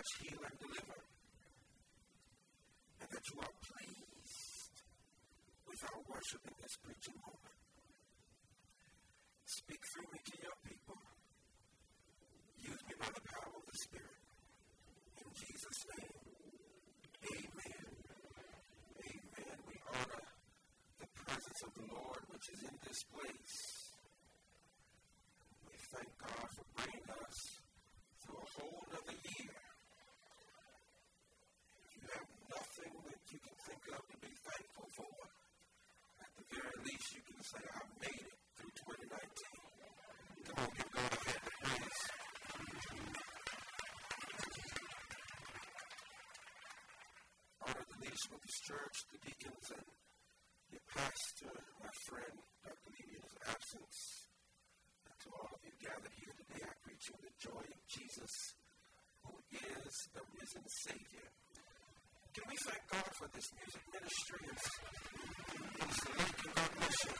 touch, heal, and deliver. And that you are pleased with our worship in this preaching moment. Speak through me to your people. Use me by the power of the Spirit. In Jesus' name, amen. Amen. We honor the presence of the Lord which is in this place. We thank God for bringing us through a whole other year. If you have nothing that you can think of to be thankful for, at the very least you can say, I made it through 2019. Come on, give God a hand of praise. Honor the leadership of this church, the deacons, and your pastor, my friend, Dr. Levy, in his absence. And to all of you gathered here today, I greet you in the joy of Jesus, who is the risen Savior. Can we thank God for this music ministry? It's the link, and God bless you.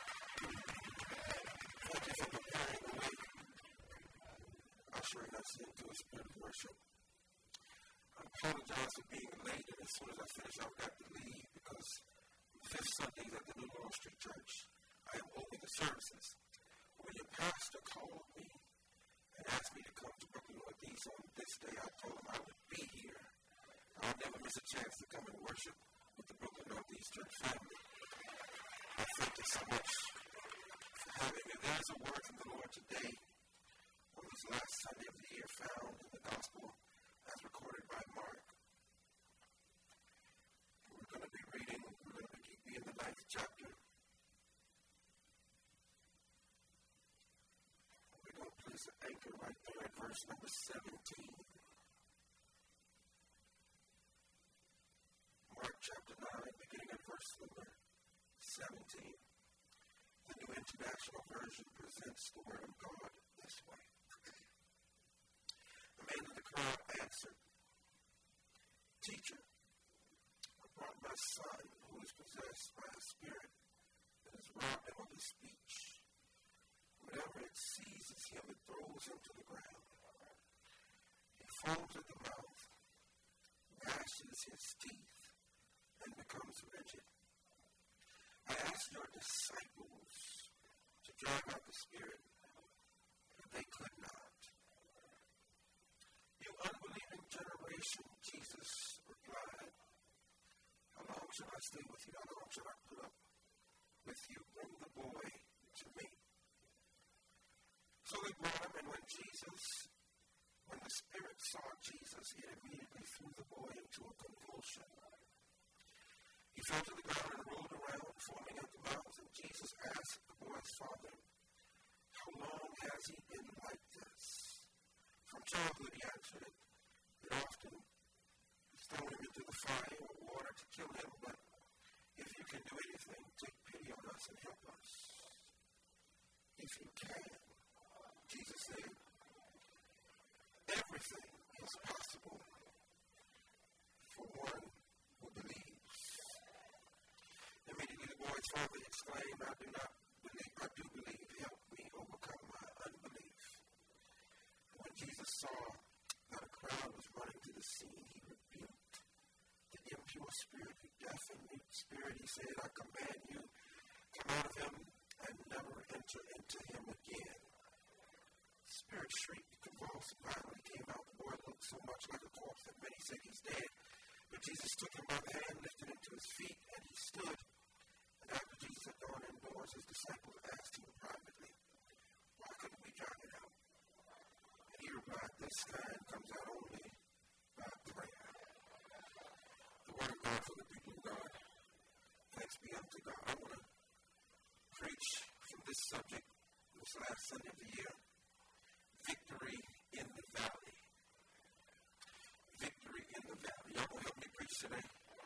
Thank you for preparing the way, ushering us into a spirit of worship. I apologize for being late, and as soon as I finish, I've got to leave because the fifth Sunday at the New Laurel Street Church, I am holding the services. When your pastor called me and asked me to come to Brooklyn Northeast on this day, I told him I would be here. I'll never miss a chance to come and worship with the Brooklyn Northeast Church family. I thank you so much for having me. There's a word from the Lord today on this last Sunday of the year found in the Gospel as recorded by Mark. We're going to be reading, we're going to be in the 9th chapter. We're going to place an anchor right there at verse number 17. Mark chapter 9, beginning at verse number 17. The New International Version presents the Word of God this way. The man in the crowd answered, Teacher, I brought my son who is possessed by a spirit that has robbed him of his speech. Whenever it seizes him, it throws him to the ground. He foams at the mouth, gnashes his teeth, and becomes rigid. I asked your disciples to drive out the spirit, but they could not. You unbelieving generation, Jesus replied, how long shall I stay with you? How long shall I put up with you? Bring the boy to me. So they brought him, and when the spirit saw Jesus, it immediately threw the boy into a convulsion. He fell to the ground and rolled around, foaming at the mouth, and Jesus asked the boy's father, how long has he been like this? From childhood, he answered it. It often has thrown him into the fire or water to kill him, but if you can do anything, take pity on us and help us. If you can, Jesus said, everything is possible for one who believes. Immediately the boy's father exclaimed, I do believe, help me overcome my unbelief. When Jesus saw that a crowd was running to the scene, he rebuked the impure spirit, the deaf and mute spirit. He said, I command you, come out of him and never enter into him again. The spirit shrieked, convulsed, and violently came out. The boy looked so much like a corpse that many said he's dead. But Jesus took him by the hand, lifted him to his feet, and he stood. And after Jesus had gone indoors, his disciples asked him privately, why couldn't we drive it out? And he replied, this kind comes out only by prayer. The word of God for the people of God. Thanks be unto God. I want to preach from this subject this last Sunday of the year. Victory in the valley. Victory in the valley. Y'all going to help me preach today?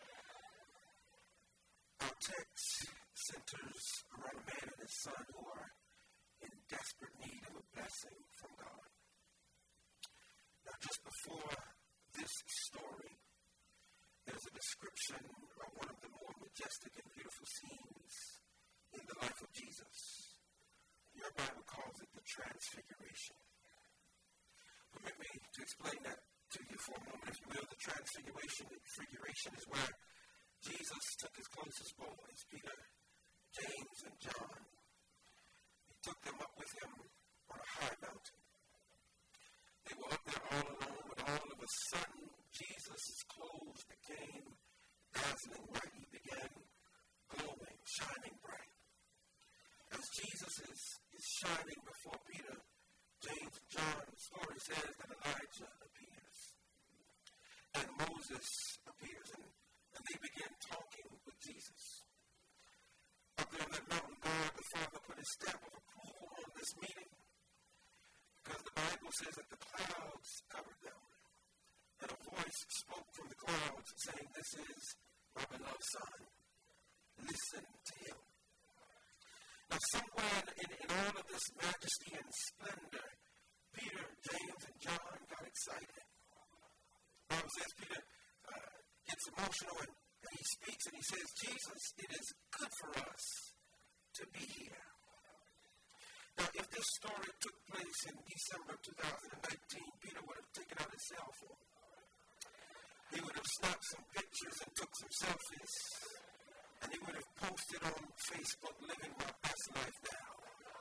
Our text centers around a man and his son who are in desperate need of a blessing from God. Now, just before this story, there's a description of one of the more majestic and beautiful scenes in the life of Jesus. Your Bible calls it the Transfiguration. Permit me to explain that to you for a moment, if you will. The transfiguration is where Jesus took his closest boys, Peter, James, and John. He took them up with him on a high mountain. They were up there all alone, but all of a sudden, Jesus' clothes became dazzling white. He began glowing, shining bright. As Jesus is shining before Peter, James, and John, the story says that Elijah appears. And Moses appears, and they begin talking with Jesus. Up there on that mountain, God the Father put his stamp of approval on this meeting, because the Bible says that the clouds covered them. And a voice spoke from the clouds saying, "This is my beloved Son. Listen to him." Now, somewhere in all of this majesty and splendor, Peter, James, and John got excited. The Bible says Peter gets emotional and he speaks and he says, "Jesus, it is good for us to be here." Now, if this story took place in December 2019, Peter would have taken out his cell phone. He would have snapped some pictures and took some selfies. And he would have posted on Facebook, "Living my best life now."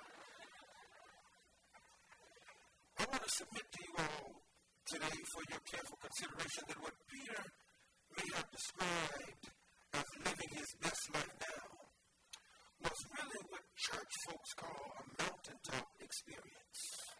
I want to submit to you all today for your careful consideration that what Peter may have described as living his best life now was really what church folks call a mountaintop experience.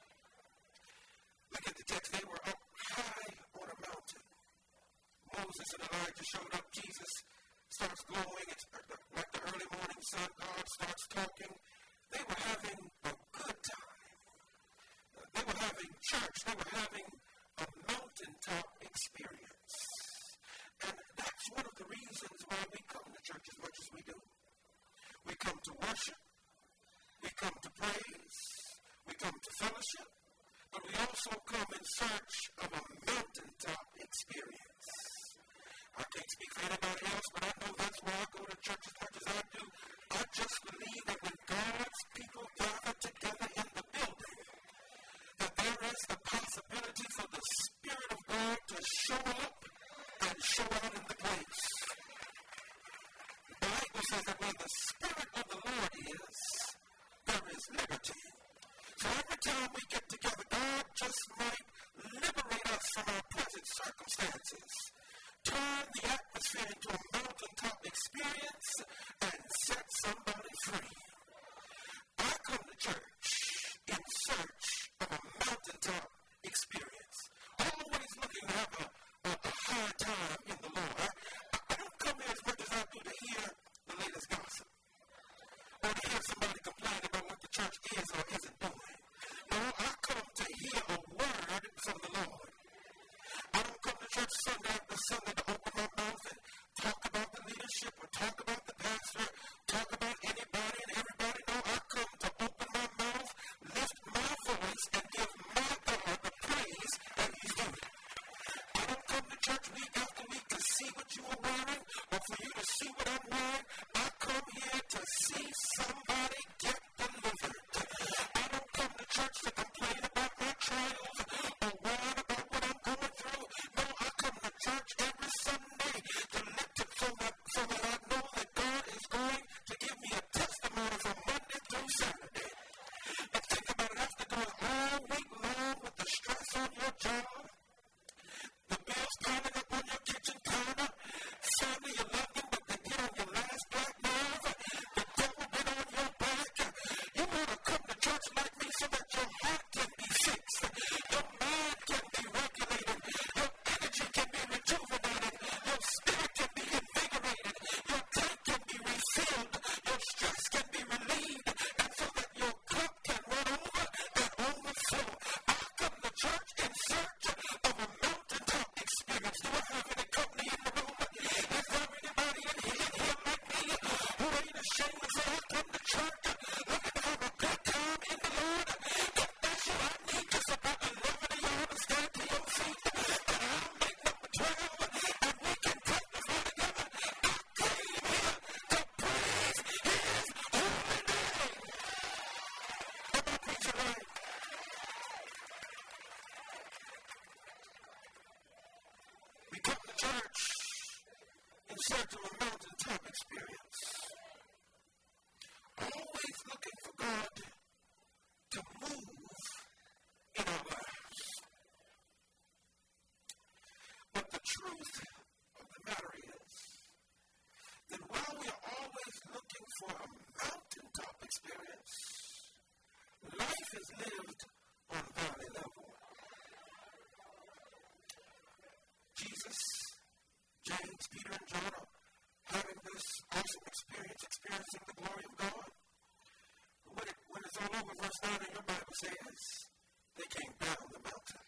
Look at the text. They were up high on a mountain. Moses and Elijah showed up. Jesus starts glowing. It's like the early morning sun. God starts talking. They were having a good time. They were having church. They were having a mountaintop experience. And that's one of the reasons why we come to church as much as we do. We come to worship. We come to praise. We come to fellowship. But we also come in search of a mountaintop experience. I can't speak for anybody else, but I know that's why I go to church as much as I do. I just believe that when God's people gather together in the building, that there is the possibility for the Spirit of God to show up and show out in the place. The Bible says that where the Spirit of the Lord is, there is liberty. So every time we get together, God just might liberate us from our present circumstances, turn the atmosphere into a mountaintop experience, and set somebody free. I come to church in search of a mountaintop experience, always looking to have a high time in the Lord. I don't come here as much as I do to hear the latest gossip, or to hear somebody complain about what the church is or isn't doing. No, I come to hear a word from the Lord. I don't come to church Sunday after Sunday to open my mouth and talk about the leadership or talk about the pastor, talk about anybody and everybody. No, I come to open my mouth, lift my voice, and give my God the praise that he's doing. I don't come to church week after week to see what you are wearing or for you to see what I'm wearing. I come here to see somebody get delivered. I don't come to church to complain about my trials or whine about what I'm going through. No, I come to church every Sunday to lift it so that I know that God is going to give me a testimony from Monday through Saturday. And think about it, after going all week long with the stress on your job, the bills piling up on your kitchen counter, family you love them, but they get on your last black nerve, the devil been on search of a mountaintop experience. Always looking for God to move in our lives. But the truth of the matter is that while we are always looking for a mountaintop experience, life is lived on valley level. Jesus, James, Peter, and John are having this awesome experience, experiencing the glory of God. When it's all over, verse 9 in your Bible says, they came down the mountain.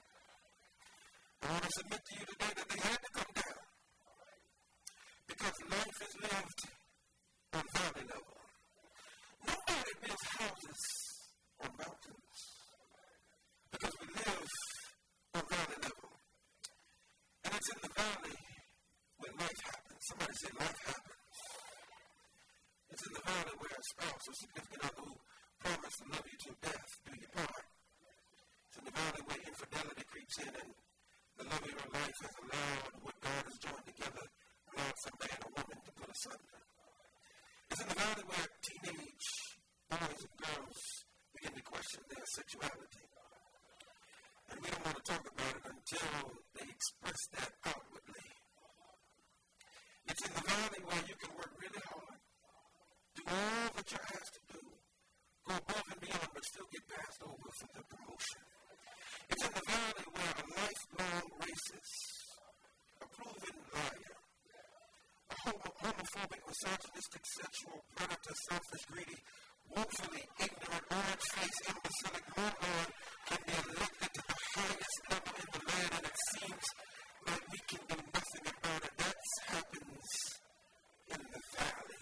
I want to submit to you today that they had to come down because life is lived on valley level. Nobody builds houses on mountains because we live on valley level. And it's in the valley where life happens. Somebody say life happens. It's in the valley where a spouse or significant other who promised to love you to death do your part. It's in the valley where infidelity creeps in and the love of your life has allowed what God has joined together, allowed some man or woman to put asunder. It's in the valley where teenage boys and girls begin to question their sexuality. And we don't want to talk about it until they express that outwardly. It's in the valley where you can work really hard, do all that you're asked to do, go above and beyond, but still get passed over for the promotion. It's in the valley where a lifelong racist, a proven liar, a homophobic, misogynistic, sexual predator, selfish, greedy, woefully ignorant, orange-faced, imbecilic moron can be elected to the highest level in the land, and it seems like we can do nothing about it. That happens in the valley.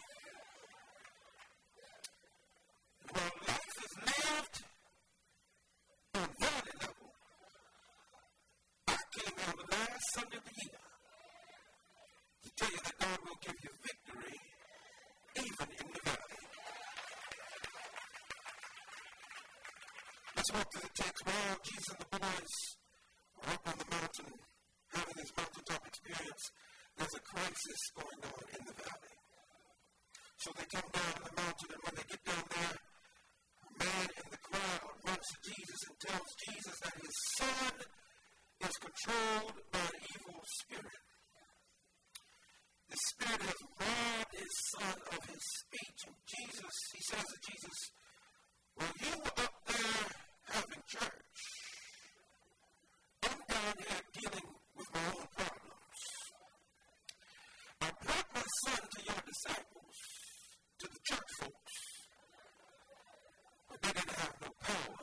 While life is lived on valley level, I came on the last Sunday of the year to tell you that God will give you victory even in the valley. Let's walk through the text. While Jesus and the boys were up on the mountain having this mountaintop experience, there's a crisis going on in the valley. So they come down the mountain, and when they get down there, a man in the crowd runs to Jesus and tells Jesus that his son is controlled by an evil spirit. The spirit has robbed his son of his speech. And Jesus, he says to Jesus, well, you were up there having church. I'm down here dealing with my own problems. I brought my son to your disciples, to the church folks, but they didn't have no power.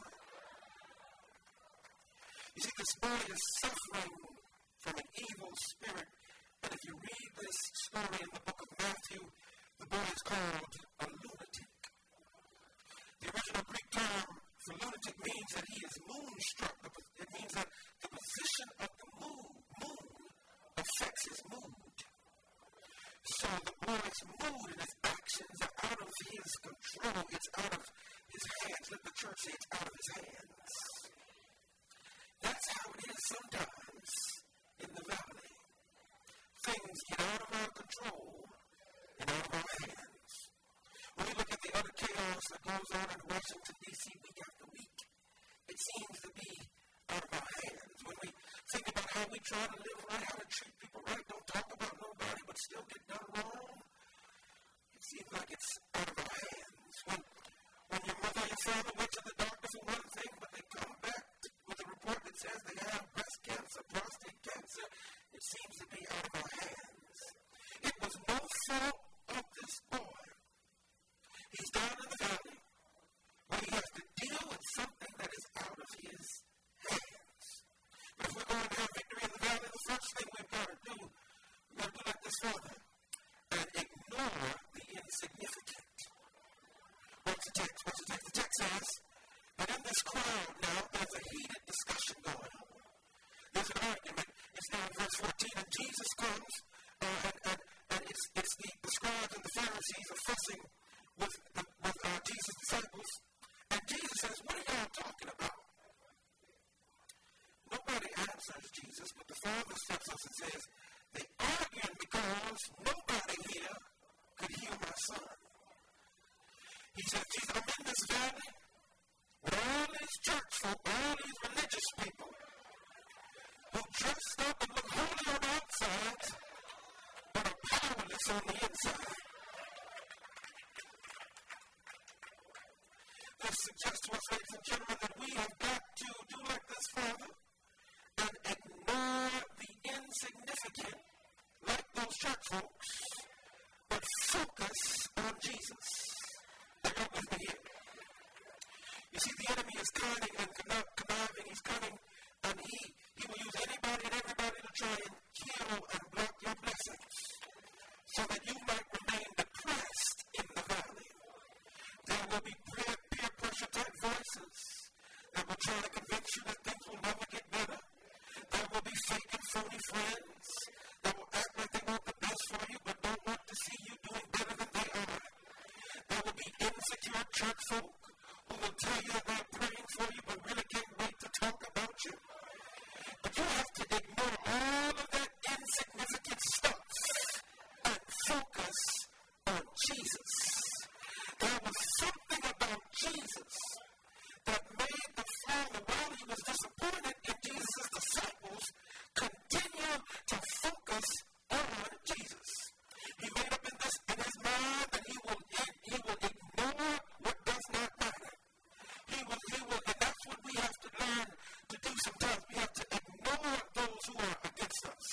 You see, this boy is suffering from an evil spirit. And if you read this story in the book of Matthew, the boy is called a lunatic. The original Greek term for lunatic means that he is moonstruck. It means that the position of the moon affects his mood. So the boy's mood and his actions are out of his control. It's out of his hands. Let the church say it's out of his hands. That's how it is sometimes in the valley. Things get out of our control and out of our hands. When we look at the utter chaos that goes on in Washington, D.C. week after week, it seems to be out of our hands. When we think about how we try to live right, how to treat people right, don't talk about nobody, but still get done wrong, it seems like it's out of our hands. When your mother or your father went to the doctor for one thing, but they come back with a report that says they have breast cancer, prostate cancer, it seems to be out of our hands. It was no fault of this boy. He's down in the valley where he has to deal with something that is out of his hands. But if we're going to have victory in the valley, the first thing we've got to do like this father and ignore the insignificant. What's the text? The text says that in this crowd now, there's a heated discussion going on. There's an argument. It's now in verse 14, and Jesus comes, and it's the scribes and the Pharisees are fussing with Jesus' disciples, and Jesus says, what are y'all talking about? Nobody answers Jesus, but the Father steps up and says, they arguing because nobody here could heal my son. He said, Jesus, I'm in this valley with all these church folk, all these religious people who dressed up and look holy on the outside, but are powerless on the inside. This suggests to us, ladies and gentlemen, that we have got to do like this, Father, and ignore the insignificant, like those church folks, but focus on Jesus. Are you with me here? You see, the enemy is cunning and conniving. He's cunning, and he will use anybody and everybody to try and kill and block your blessings so that you might remain depressed in the valley. There will be peer pressure type voices that will try to convince you that things will never get better. There will be fake and phony friends that will act like they want the best for you but don't want to see you doing better than they are. There will be insecure church folk who will tell you that they're praying for you but really can't wait to talk about you. But you have to ignore all of that insignificant stuff and focus on Jesus. There was something about Jesus that made the Father, while he was disappointed in Jesus' disciples, continue to focus on Jesus. He made up in his mind that he will ignore what does not matter. He will, and that's what we have to learn to do sometimes. We have to ignore those who are against us.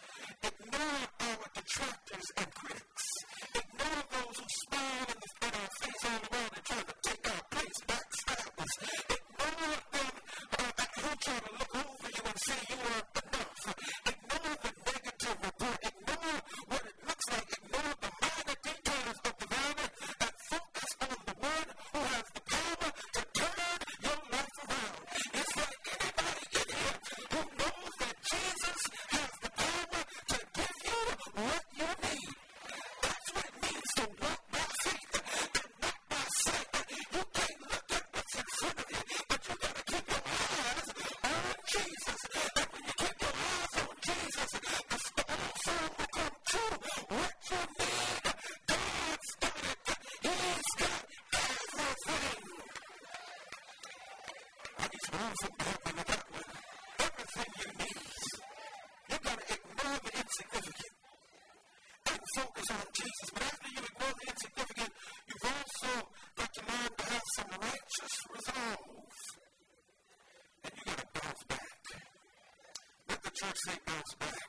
Ignore our detractors and critics. Ignore those who smile in our face all around and try to take our place, backstab us. Ignore them who try to look over you and say you are enough. Ignore the negative report. Ignore what it looks like. Ignore the minor details of the valley and focus on the one who has the power to turn your life around. Is there anybody in here who knows that Jesus has the power to give you what you need? That's what it means to walk by faith and not by sight. You can't look at what's in front of you, but you got to keep your eyes on Jesus. And when you keep your eyes on Jesus, the storm will come true. What you need, God's got it. He's got everything. I need some room for help in that one. Everything you need. You got to ignore the insignificant and focus on Jesus. But after you ignore the insignificant, you've also got to learn to have some righteous resolve. And you got to bounce back. Let the church say bounce back.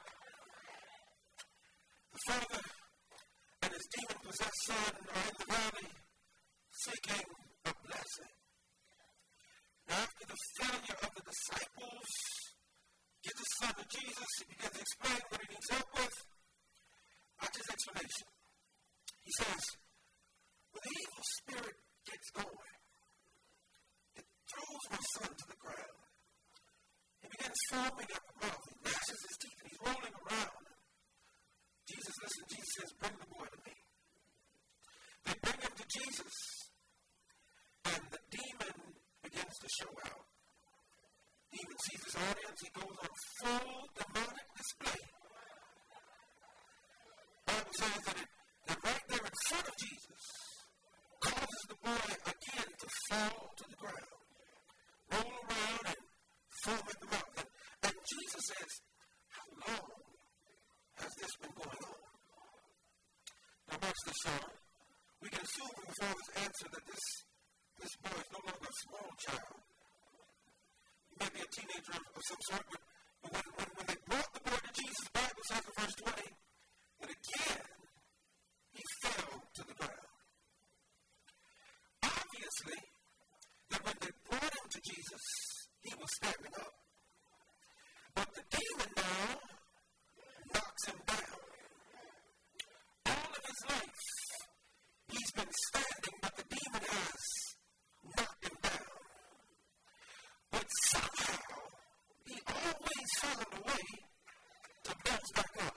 The father and his demon-possessed son are in the valley seeking a blessing. Now, after the failure of the disciples gives his son to Jesus, he begins to explain what he needs help with. Watch his explanation. He says, when the evil spirit gets going, it throws my son to the ground. He begins foaming at the mouth. He gnashes his teeth and he's rolling around. Jesus says, bring the boy to me. They bring him to Jesus, and the demon begins to show out. The demon sees his audience. He goes on full demonic display. The Bible says that right there in front of Jesus causes the boy again to fall to the ground, roll around and foam at the mouth. And Jesus says, how long has this been going on? Now watch this, y'all. We can assume from the father's answer that this boy is no longer a small child. He may be a teenager of some sort, but when they brought the boy to Jesus, the Bible says in verse 20 that again he fell to the ground. Obviously, that when they brought him to Jesus, he was standing up. But the demon now knocks him down. All of his life, he's been standing, but the demon has knocked him down. But somehow, he always found a way to bounce back up.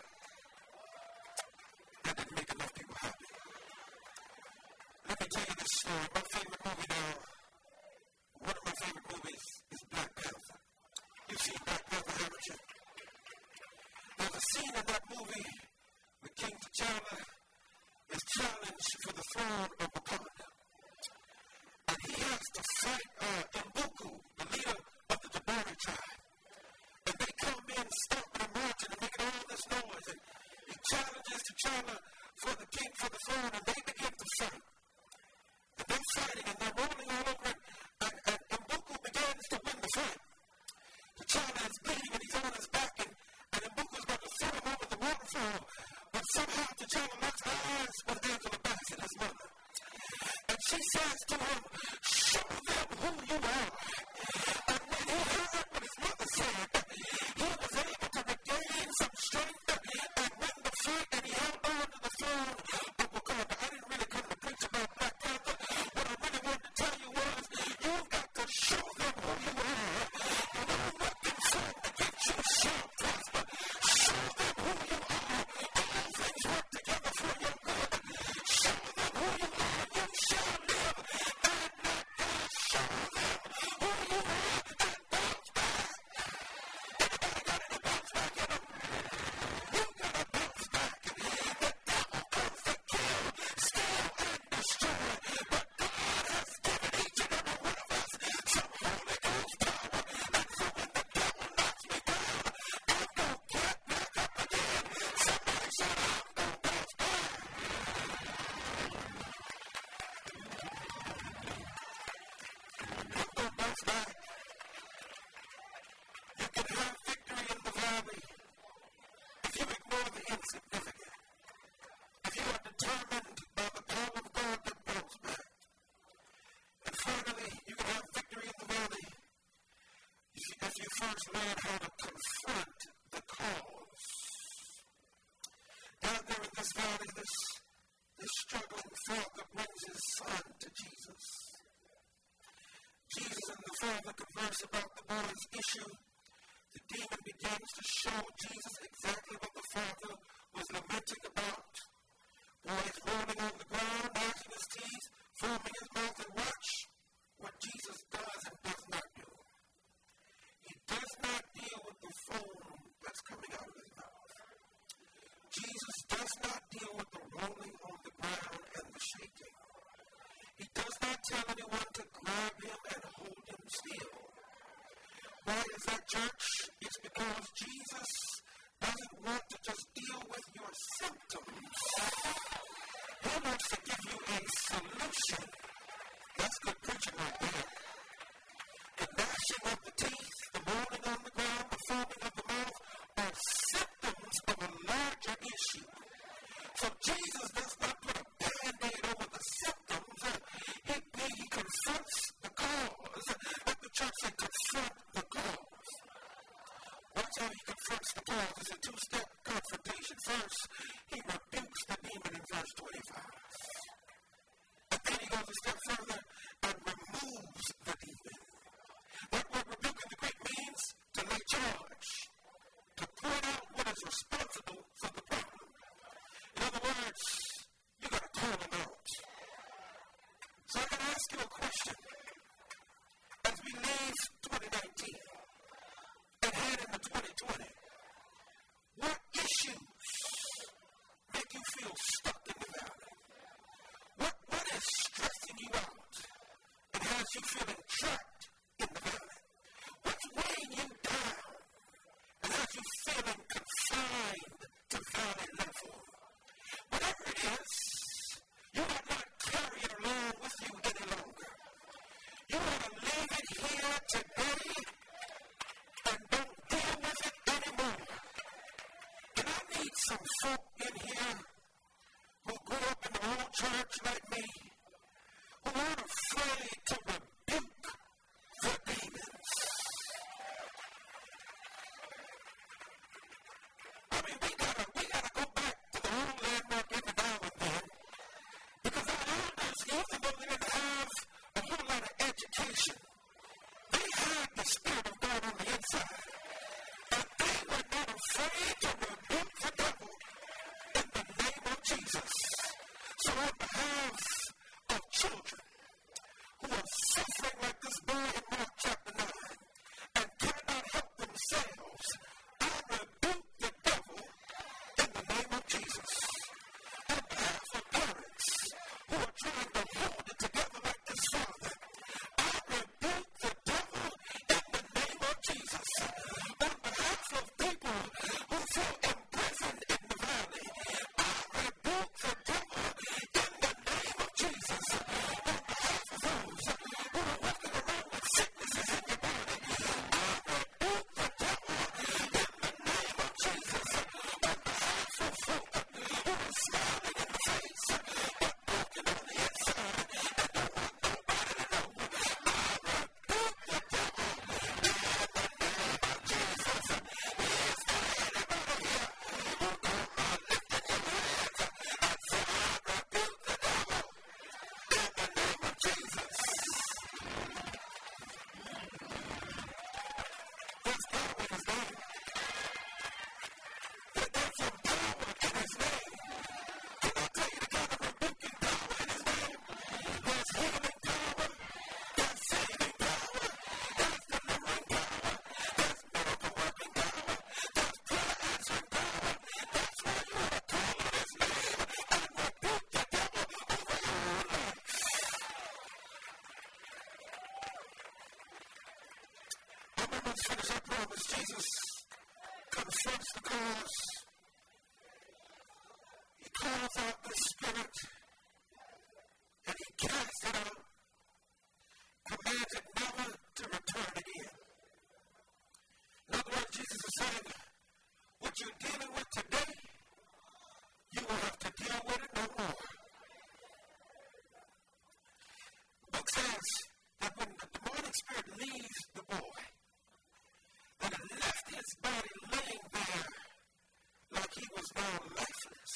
That didn't make enough people happy. Let me tell you this story. My favorite movie now, one of my favorite movies is Black Panther. You've seen Black Panther, haven't you? There's a scene in that movie the King T'Challa is challenged for the throne of Wakanda. And he has to fight M'Baku, the leader of the Jabari tribe. And they come in stomping and marching and making all this noise. And he challenges T'Challa for the throne, and they begin to fight. And they're fighting, and they're rolling all over it. And M'Baku begins to win the fight. T'Challa is bleeding, and he's on his back, and M'Baku's about to throw him over the waterfall. But somehow T'Challa locks eyes with Angela Bassett, his mother. And she says to him, "Show them who you are." And when he heard what his mother said, he was able to regain some strength and win the fight, and he held on to the throne of Wakanda. I didn't really come to preach about Black Panther. What I really wanted to tell you was, you've got to show them who you are. No weapon formed against you shall prosper. Show them who you are. All things work together for your good. Show them who you are. You shall live and not die. Show them who you are and bounce back. Anybody got any bounce back in them? You got to bounce back. The devil comes to kill, steal, and destroy. But God has given each and every one of us some Holy Ghost power. And so when the devil knocks me down, I'm going to get back up again. Somebody shout, "I'm going to bounce back." I'm going to bounce back. You can have victory in the valley if you ignore the insignificant. If you are determined by the power of God to bounce back. And finally, you can have victory in the valley if you first learn how to confront the cause. Down there in this valley, this struggling father brings his son to Jesus. Jesus and the father converse about the boy's issue. The demon begins to show Jesus exactly what the father was lamenting about. Boy is rolling on the ground, gnashing his teeth, foaming his mouth, and watch what Jesus does and does not do. He does not deal with the foam that's coming out of his mouth. Jesus does not deal with the rolling on the ground and the shaking. He does not tell anyone to grab him and hold him still. Why is that, church? It's because Jesus doesn't want to just deal with your symptoms. He wants to give you a solution. That's good preaching right there. The gnashing of the teeth, the rolling on the ground, the foaming of the mouth are symptoms of a larger issue. So Jesus does not put a band-aid over the symptoms. He confronts the cause. Let the church say, confront the cause. Watch how he confronts the cause. It's a two-step confrontation. First, he rebukes the demon in verse 25. And then he goes a step further and removes the demon. That word rebuke in the Greek means to lay charge, to point out what is responsible for the problem. In other words, you got to call him out. So I can ask you a question. As we leave 2019 and head into 2020, what issues make you feel stuck in the valley? What is stressing you out and has you feeling trapped in the valley? What's weighing you down and has you feeling confined to valley level? Whatever it is, you might not carry it along with you any longer. You want to leave it here today and don't deal with it anymore. And I need some folk in here who grew up in the old church like me, who aren't afraid to rebuke the demons. I mean, we gotta go back to the old landmark every now and then, because our elders, even though they didn't have a whole lot of education, they had the Spirit of God on the inside. And they were not afraid to rebuke the devil in the name of Jesus. So on behalf of children who are suffering like this boy in Mark chapter 9 and cannot help themselves, I rebuke the devil in the name of Jesus. Let's finish our promise. Jesus confronts the cause. He calls out the spirit and he casts it out. Commands it never to return again. In other words, Jesus is saying, what you're dealing with today, you will have to deal with it no more. The book says that when the demonic spirit leaves the boy, that it left his body laying there like he was now lifeless.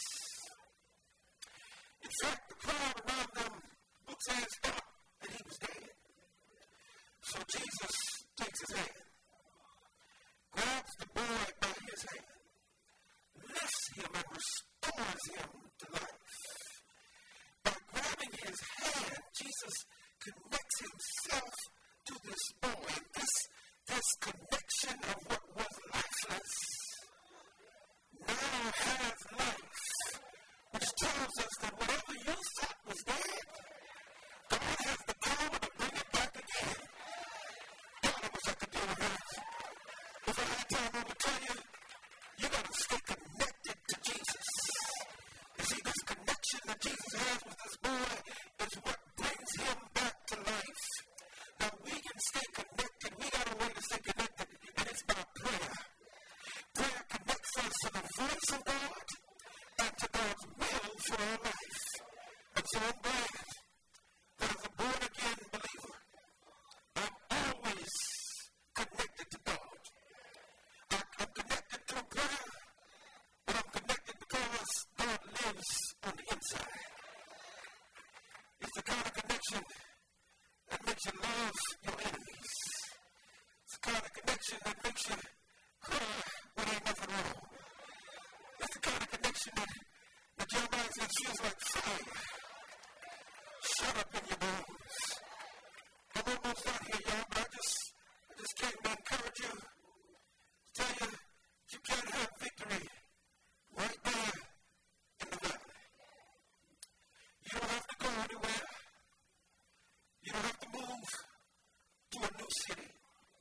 In fact, the crowd around them, the book says, thought that he was dead. So Jesus takes his hand, grabs the boy by his hand, lifts him and restores him to life. By grabbing his hand, Jesus connects himself to this boy. This connection of what was lifeless now has life, which tells us that whatever you thought was dead, God has the power to bring it back again. God, I wish I could do that. If I had time, I would tell you, you got to stay connected to Jesus. You see, this connection that Jesus has with this boy is what brings him back to life. Now, we can stay connected. We got a way to stay connected, and it's by prayer. Prayer connects us to the voice of God and to God's will for our life. And so I'm glad that as a born-again believer, I'm always connected to God. I'm connected through prayer, but I'm connected because God lives on the inside. It's the kind of connection that makes you love your enemies. It's the kind of connection that makes you cry when ain't nothing wrong. It's the kind of connection that Jeremiah says feels like fire. Shut up in your bones. I'm almost out here, y'all, but I just came to encourage you, to tell you that you can have victory right there in the valley. You don't have to go anywhere. You don't have to move to a new city.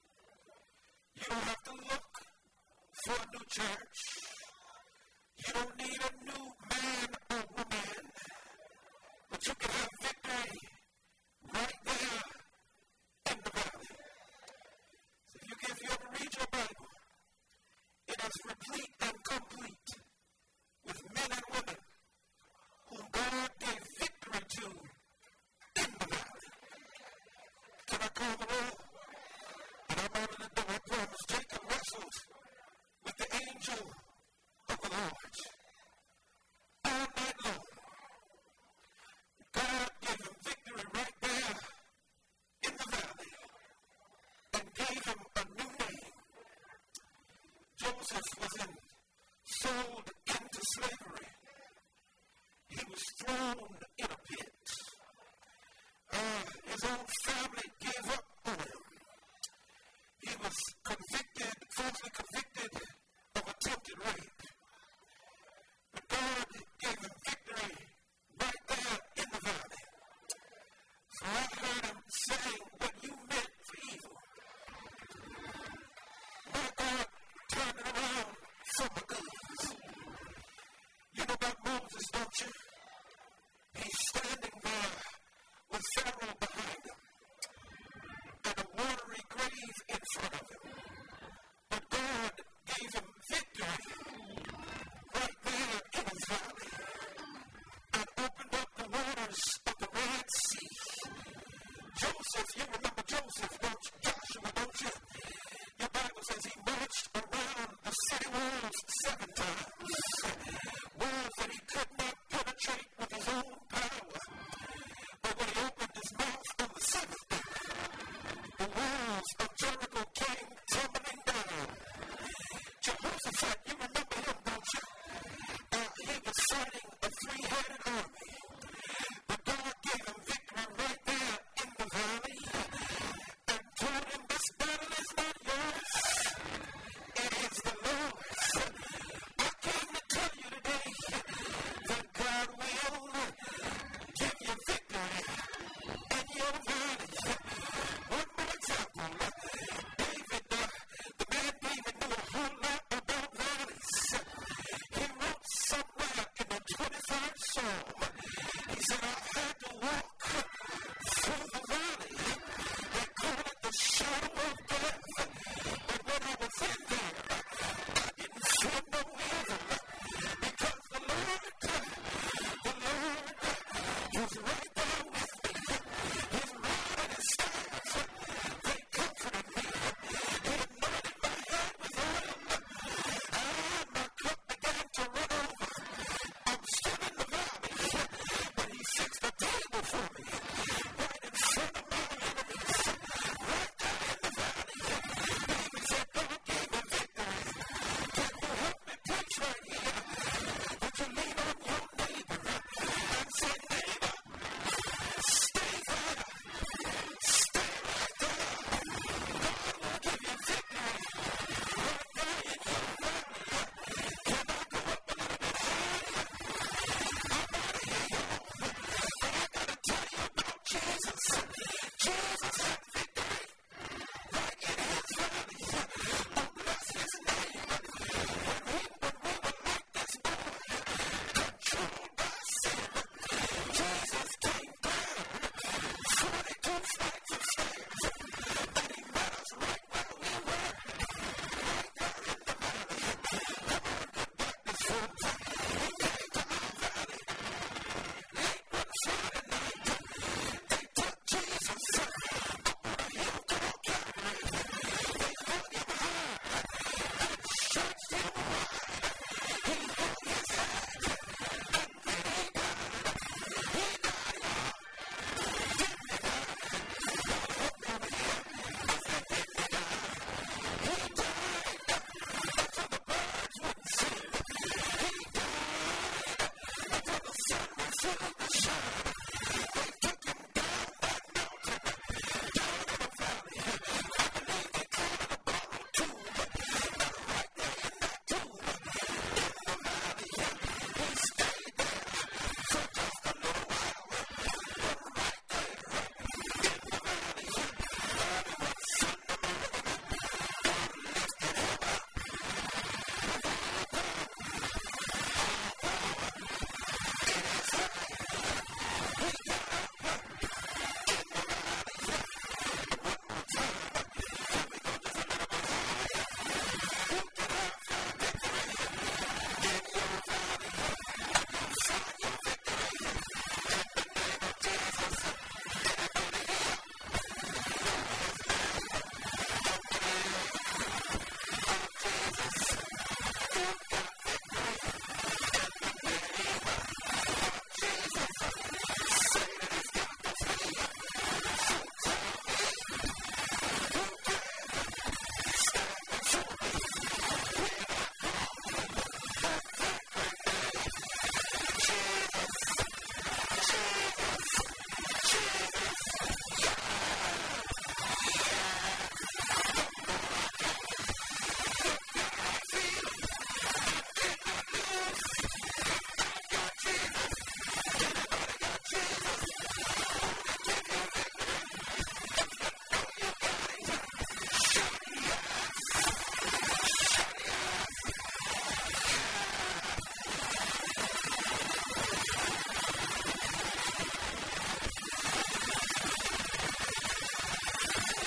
You don't have to look for a new church. You don't need a new man or woman. But you can have victory right there in the valley. So if you ever read your Bible, it is replete and complete with men and women whom God gave victory to in the valley. Can I call the roll? And I'm out of the door. I promise Jacob wrestled with the angel of the Lord all night long. God gave him victory right there in the valley and gave him a new name. Joseph was sold into slavery. He was thrown in a pit. His own